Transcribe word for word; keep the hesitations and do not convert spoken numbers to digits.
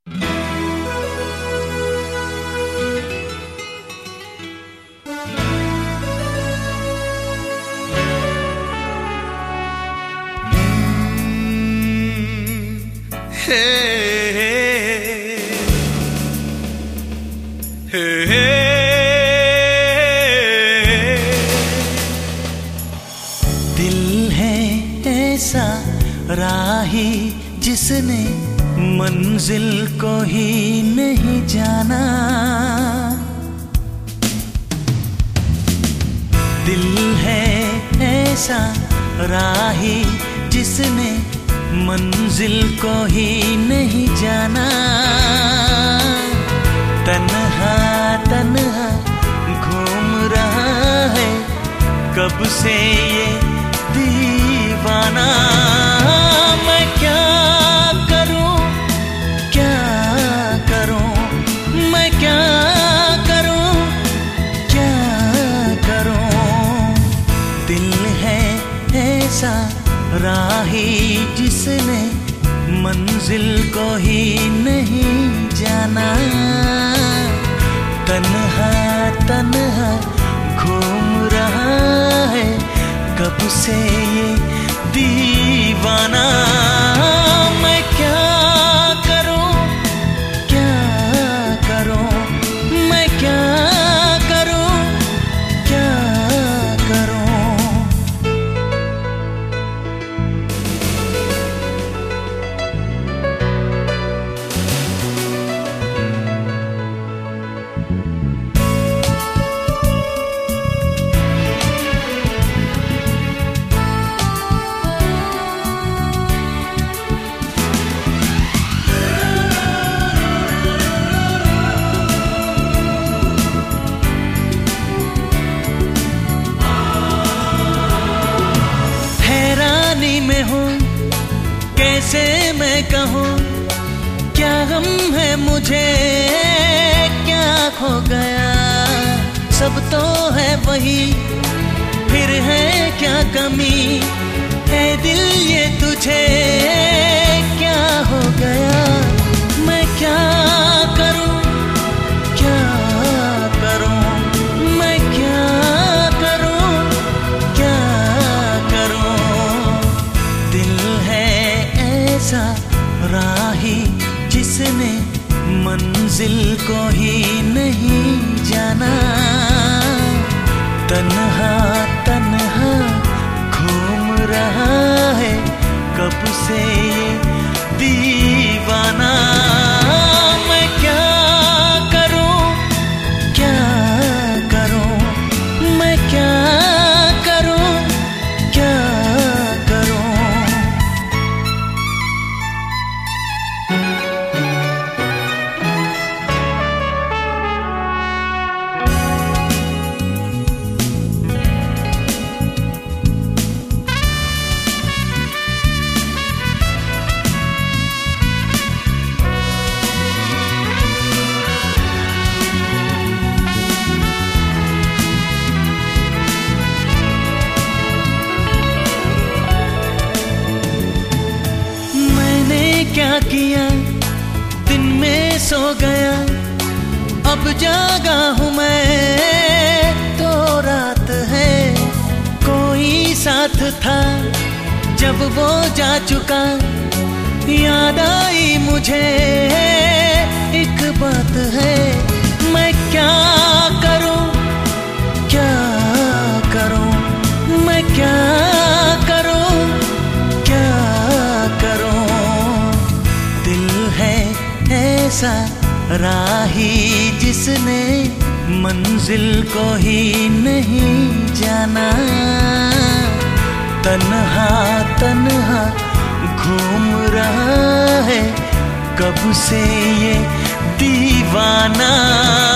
दिल है ऐसा राही जिसने मंजिल को ही नहीं जाना। दिल है ऐसा राही जिसने मंजिल को ही नहीं जाना। तन्हा तन्हा घूम रहा है कब से ये दीवाना। मैं क्या करूं क्या करूं मैं क्या करूं क्या करूं। दिल है ऐसा राही जिसने मंजिल को ही नहीं जाना। तन्हा तन्हा घूम रहा है कब से ये दीवाना। मैं क्या करूं क्या करूं मैं क्या करूं क्या करूं। में हूँ कैसे मैं कहूँ क्या गम है मुझे क्या खो गया। सब तो है वही फिर है क्या कमी है दिल ये तुझे क्या हो गया। मैं क्या करूँ क्या करूँ मैं क्या करूँ क्या करूँ। दिल है ऐसा राही जिसने मंजिल को ही नहीं जाना। तन्हा तन्हा घूम रहा है कब से ये दीवाना। मैं क्या करूं क्या करूं मैं क्या करूं क्या करूं। क्या किया दिन में सो गया अब जागा हूँ मैं तो रात है। कोई साथ था जब वो जा चुका याद आई मुझे एक बात है। मैं क्या करूँ क्या करूँ मैं क्या करूँ क्या करूँ। ऐसा राही जिसने मंजिल को ही नहीं जाना। तन्हा तन्हा घूम रहा है कब से ये दीवाना।